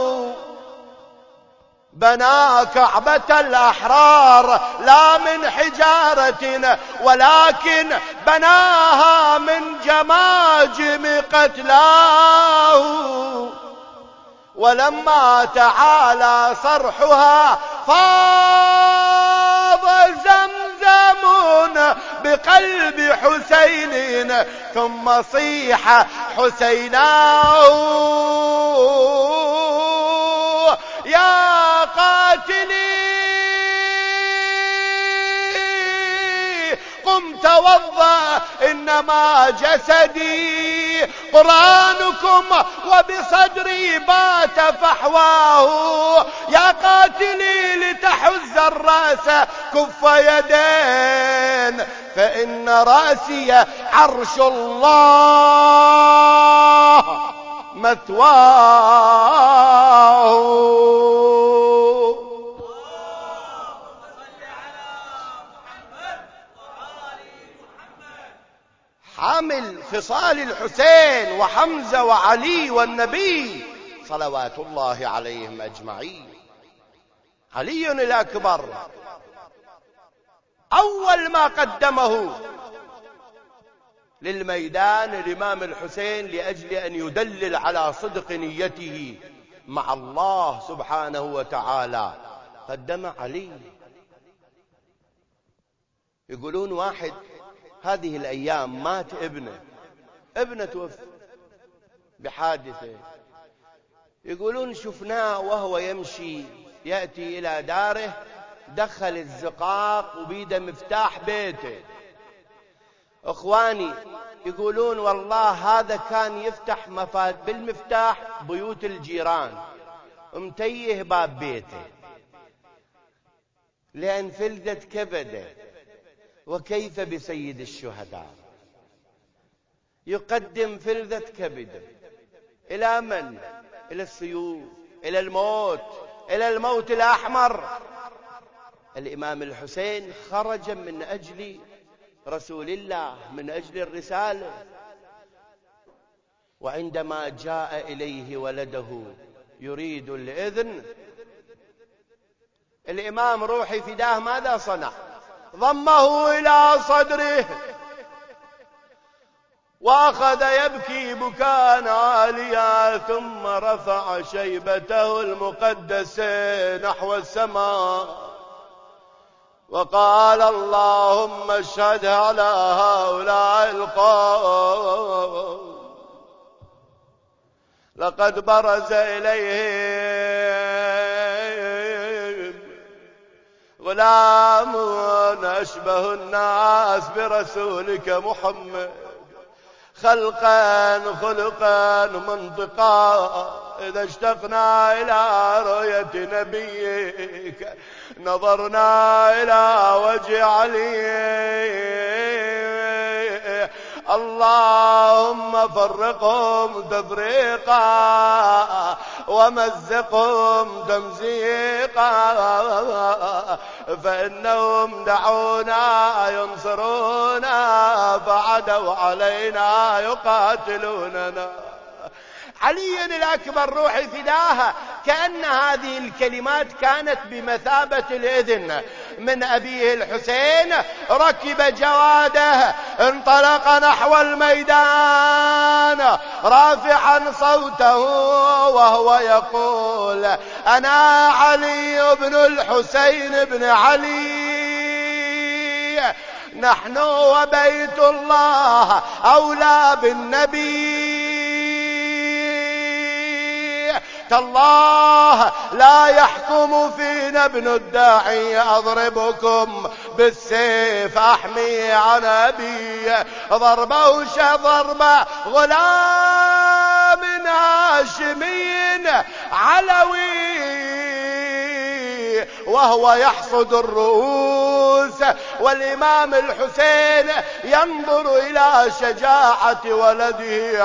بنى كعبة الأحرار لا من حجارة ولكن بناها من جماجم قتلاه. ولما تعالى صرحها فاض زمزم بقلب حسين ثم صيح حسيناه يا قاتلي قم توضأ إنما جسدي قرآنكم وبصدري بات فحواه. يا قاتلي لتحز الرأس كف يدين فإن رأسي عرش الله مثواه. حامل خصال الحسين وحمزة وعلي والنبي صلوات الله عليهم أجمعين. علي الأكبر أول ما قدمه للميدان الإمام الحسين لأجل أن يدلل على صدق نيته مع الله سبحانه وتعالى قدم علي. يقولون واحد هذه الأيام مات ابنه توفى بحادثة، يقولون شفناه وهو يمشي يأتي إلى داره دخل الزقاق وبيده مفتاح بيته. اخواني يقولون والله هذا كان يفتح بالمفتاح بيوت الجيران متيه باب بيته لأن فلذت كبده. وكيف بسيد الشهداء يقدم فلذة كبده إلى من؟ إلى السيوف، إلى الموت الأحمر. الإمام الحسين خرج من أجل رسول الله، من أجل الرسالة. وعندما جاء إليه ولده يريد الإذن، الإمام روحي فداه ماذا صنع؟ ضمه إلى صدره وأخذ يبكي بكاء عاليا، ثم رفع شيبته المقدسة نحو السماء وقال: اللهم اشهد على هؤلاء القوم، لقد برز إليهم غلام أشبه الناس برسولك محمد، خلقا خلقا منطقا. إذا اشتقنا إلى رؤية نبيك نظرنا إلى وجه علي. اللهم فرقهم تفريقا ومزقهم تمزيقا، فإنهم دعونا ينصرونا فعدوا علينا يقاتلوننا. علي الأكبر روحي فداها، كأن هذه الكلمات كانت بمثابة الإذن من أبيه الحسين. ركب جواده انطلق نحو الميدان رافعا صوته وهو يقول: أنا علي بن الحسين بن علي، نحن وبيت الله أولى بالنبي، تالله لا يحكم فينا ابن الداعي، أضربكم بالسيف أحمي عن أبي. ضربه ضرب غلام هاشمي علوي وهو يحصد الرؤوس، والإمام الحسين ينظر إلى شجاعة ولده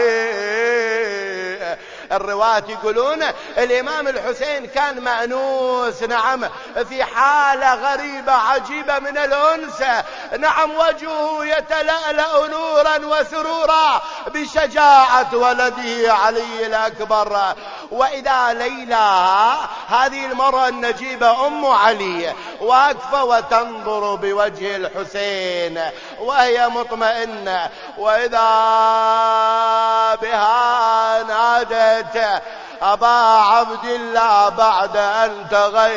علي. الرواة يقولون الإمام الحسين كان مأنوس، نعم، في حالة غريبة عجيبة من الأنس، نعم، وجهه يتلألأ نورا وسرورا بشجاعة ولده علي الأكبر. وإذا ليلى هذه المرأة النجيبة أم علي واقفة وتنظر بوجه الحسين وهي مطمئنة، وإذا بها نادت: أبا عبد الله، بعد أن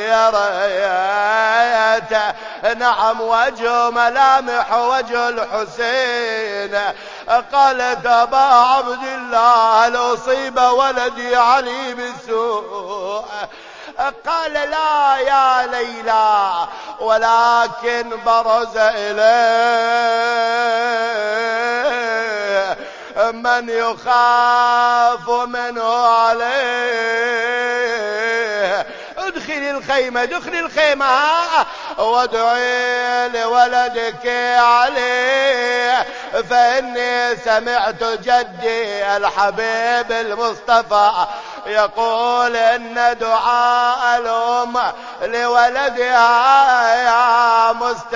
تغيرت نعم وجه ملامح وجه الحسين، قالت: أبا عبد الله، هل أصيب ولدي علي بالسوء؟ قال: لا يا ليلى، ولكن برز إليه من يخاف منه عليه. ادخلي الخيمة، ادخلي الخيمة وادعي لولدك علي، فإني سمعت جدي الحبيب المصطفى يقول إن دعاء الأم لولدها يا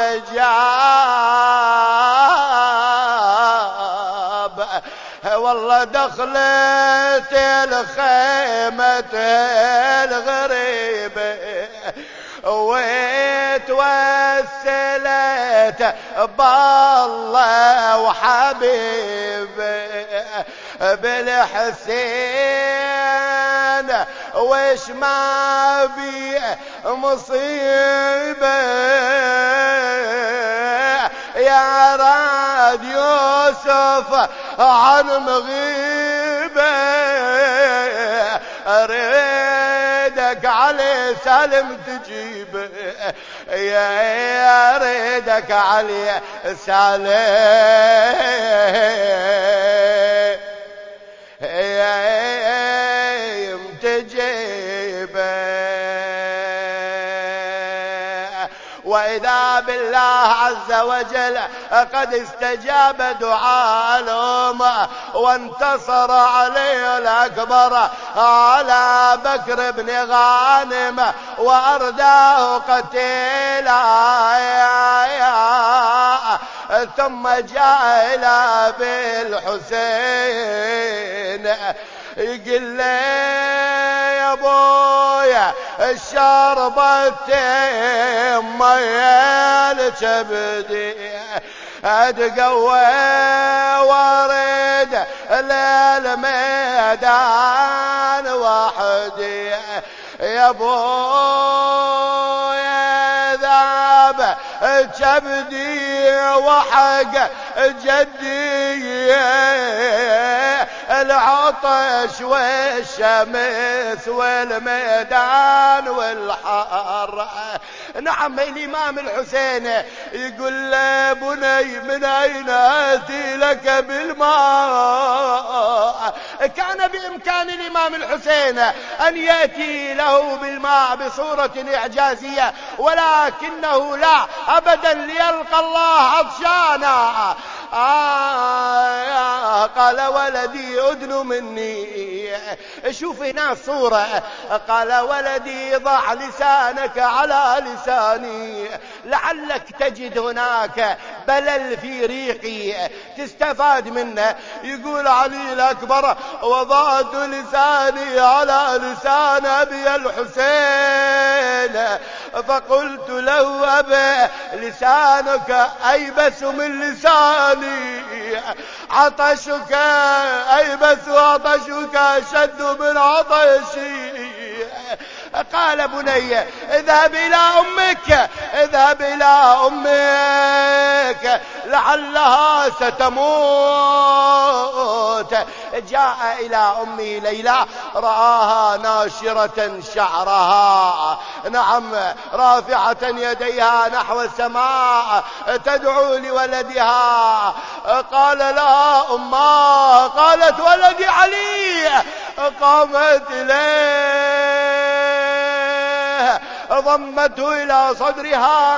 مستجاب. والله دخلت الخيمة الغريبة وتوسلت بالله وحبيبي بالحسين، وش ما بي مصيبة يا راد يوسف عن مغيبة، أريدك علي سالم تجيب، يا ريدك علي سالم تجيب. وإذا بالله عز وجل قد استجاب دعاء الأم وانتصر عليه الأكبر على بكر بن غانم وأرداه قتيلا، ثم جاء إلى أبي الحسين يقول لي: يا ابويا شربت مية الكبدي، اتقوى وارد للميدان وحدي يا ابويا ذاب كبدي وحق جدي العطش والشمس والميدان والحر. نعم الإمام الحسين يقول له بني من أين آتي لك بالماء؟ كان بإمكان الإمام الحسين أن يأتي له بالماء بصورة إعجازية، ولكنه لا أبدا ليلقى الله عطشانا. قال ولدي أدن مني. شوف هنا الصورة، قال ولدي ضع لسانك على لساني لعلك تجد هناك بلل في ريقي تستفاد منه. يقول علي الأكبر وضعت لساني على لسان أبي الحسين فقلت له أبا لسانك أيبس من لساني، عطشك أيبس وعطشك أشد من عطشي. قال بني اذهب إلى أمك، اذهب إلى أمك لعلها ستموت. جاء إلى أمي ليلى رآها ناشرة شعرها، نعم رافعة يديها نحو السماء تدعو لولدها. قال لها أماه، قالت ولدي علي. قامت إليه ضمته إلى صدرها،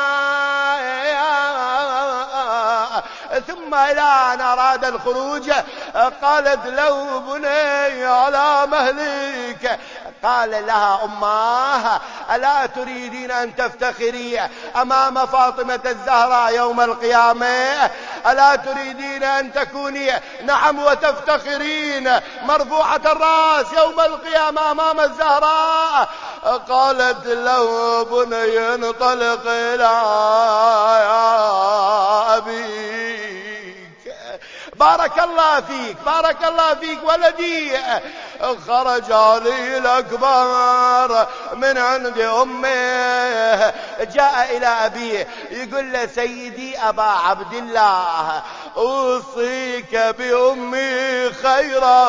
ثم إلى أن أراد الخروج قالت له بني على مهلك. قال لها أماه ألا تريدين أن تفتخري أمام فاطمة الزهراء يوم القيامة؟ ألا تريدين أن تكوني نعم وتفتخرين مرفوعة الرأس يوم القيامة أمام الزهراء؟ قالت له بني انطلق إلى أبيك. بارك الله فيك، بارك الله فيك ولدي. خرج علي الأكبر من عند أمه جاء إلى أبيه يقول له سيدي أبا عبد الله أوصيك بأمي خيرا.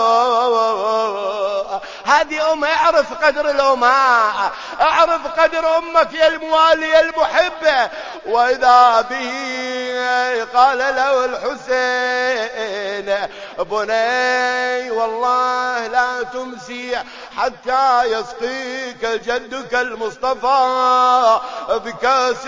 هذه أم، اعرف قدر الأماء، اعرف قدر أمك يا الموالي يا المحبة. وإذا به قال له الحسين بني والله لا تمسي حتى يسقيك جدك المصطفى بكاس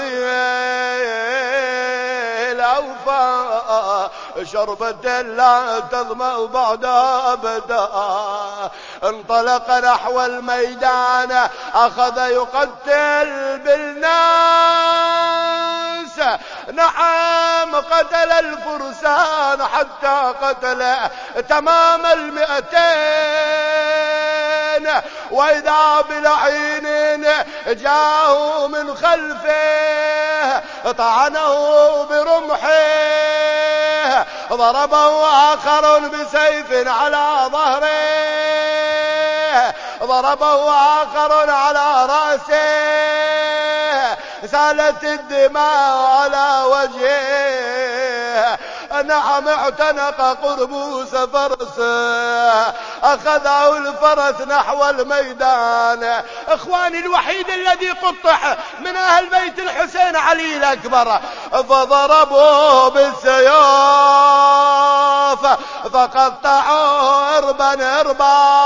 الأوفى شربة لا تظمأ بعدها أبدا. انطلق نحو الميدان أخذ يقتل بالناس، نعم قتل الفرسان حتى قتل تمام 200. وإذا بلعين جاءه من خلفه طعنه برمحه، ضربه آخر بسيف على ظهره، ضربه آخر على رأسه، سالت الدماء على وجهه. نعم اعتنق قربوس فرسه، أخذه الفرس نحو الميدان. إخواني الوحيد الذي قطع من أهل بيت الحسين علي الأكبر، فضربوه بالسيوف فقطعوه إربا إربا.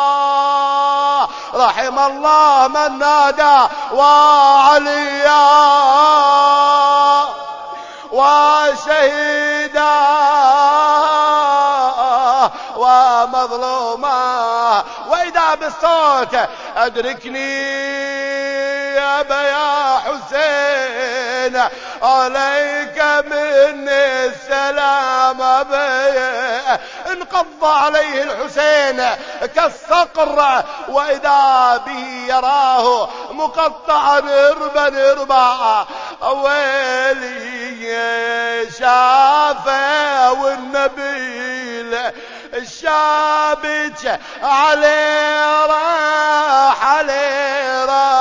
رحم الله من نادى وعليا وشهيدا ومظلوما. وإذا بالصوت أدركني يا يا حسين عليك مني السلام أبي. انقض عليه الحسين كالصقر، وإذا به يراه مقطعا إربا إربا. ويلي شافه والنبي الشابك عليه راح عليه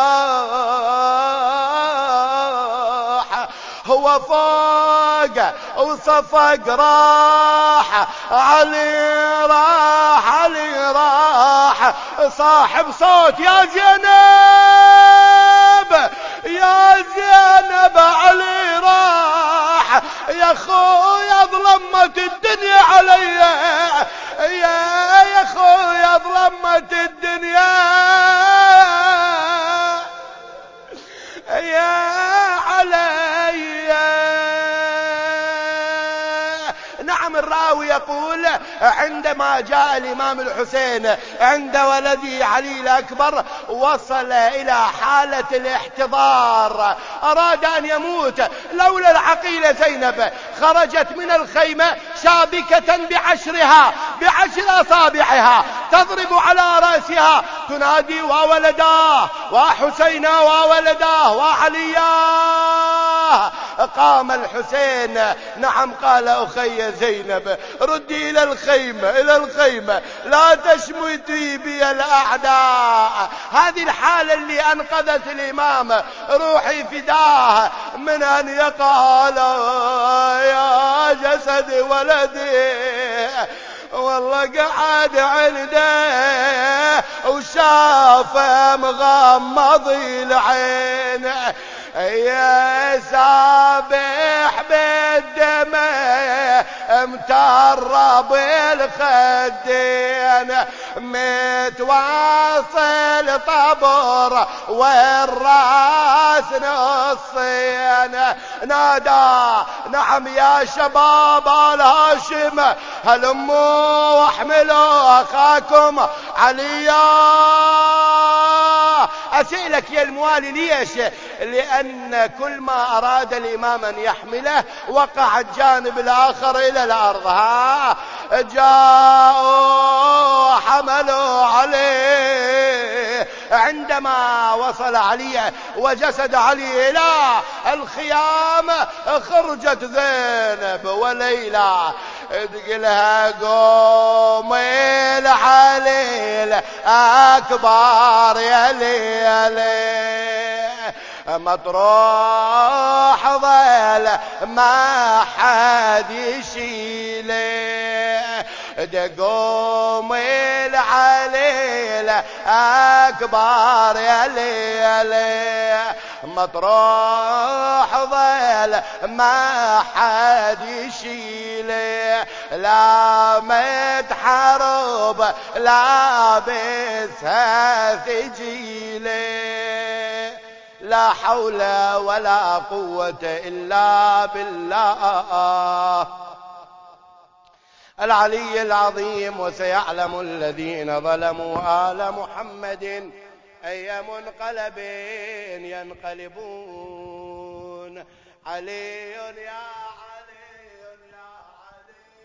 راح هو فوق وصفق راح عليه راح عليه راح صاحب صوت يا زينب يا زينب علي راح يا خويا ظلمت الدنيا علي يا خويا ظلمت الدنيا يا علي. نعم الراوي يقول عندما جاء الإمام الحسين عند ولده علي الأكبر وصل إلى حالة الاحتضار أراد أن يموت لولا العقيلة زينب خرجت من الخيمة شابكة بعشر أصابعها تضرب على رأسها تنادي وولداه وحسينا وولداه وعلياه. قام الحسين نعم قال أخي زينب ردي إلى الخيمة لا تشمتي بي الأعداء. هذه الحالة اللي أنقذت الإمام روحي فداه من أن يقال يا جسد ولدي والله قعد عنده وشافه مغمض العين يا سابح بالدمع مترب الخدين متواصل طبر والراس نصين نادى نعم يا شباب الهاشم هلموا واحملوا اخاكم عليا. أسألك يا الموالي ليش؟ لأن كل ما أراد الإمام أن يحمله وقع الجانب الآخر إلى الأرض. جاءوا حملوا عليه عندما وصل علي وجسد علي إلى الخيام خرجت زينب وليلى تقلها قومي العليل أكبر يا ليلي مطروح ظل ما حد يشيله دقومي العليل أكبر يا ليلي مطروح ظل ما حد يشيله لا متحرب لابسها ثجيله لا حول ولا قوة إلا بالله العلي العظيم. وسيعلم الذين ظلموا آل محمد أي منقلب ينقلبون. علي يا